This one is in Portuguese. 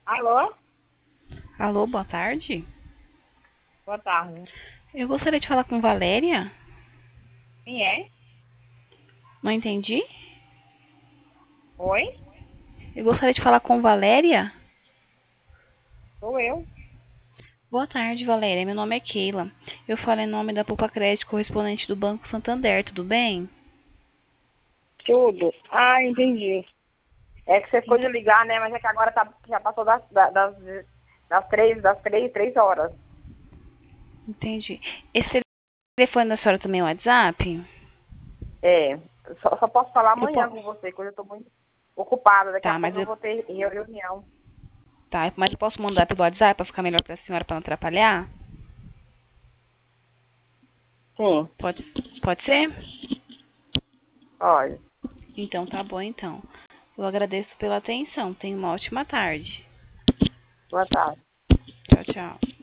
Alô? Alô, boa tarde. Boa tarde. Eu gostaria de falar com Valéria. Quem é? Não entendi. Oi? Eu gostaria de falar com Valéria. Sou eu. Boa tarde, Valéria. Meu nome é Keila. Eu falo em nome da Poupa Crédito, correspondente do Banco Santander. Tudo bem? Tudo. Ah, entendi. É que você ficou de Então, ligar, né? Mas é que agora já passou das três horas. entendi. Esse telefone da senhora também é o WhatsApp? É. Só posso falar Eu amanhã posso. com você, que hoje eu tô muito ocupada. Daqui a Tá, mas pouco eu eu. vou ter reunião. Tá, mas eu posso mandar pelo WhatsApp para ficar melhor para a senhora, para não atrapalhar? Sim. Pode, pode ser? Olha. Então tá bom então. Eu agradeço pela atenção. Tenha uma ótima tarde. Boa tarde. Tchau, tchau.